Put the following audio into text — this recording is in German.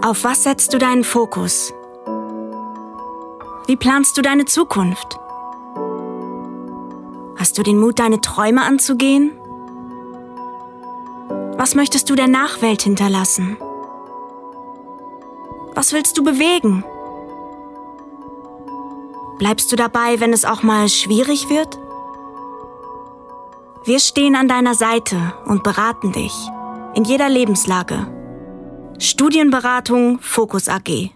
Auf was setzt du deinen Fokus? Wie planst du deine Zukunft? Hast du den Mut, deine Träume anzugehen? Was möchtest du der Nachwelt hinterlassen? Was willst du bewegen? Bleibst du dabei, wenn es auch mal schwierig wird? Wir stehen an deiner Seite und beraten dich in jeder Lebenslage. Studienberatung Focus AG.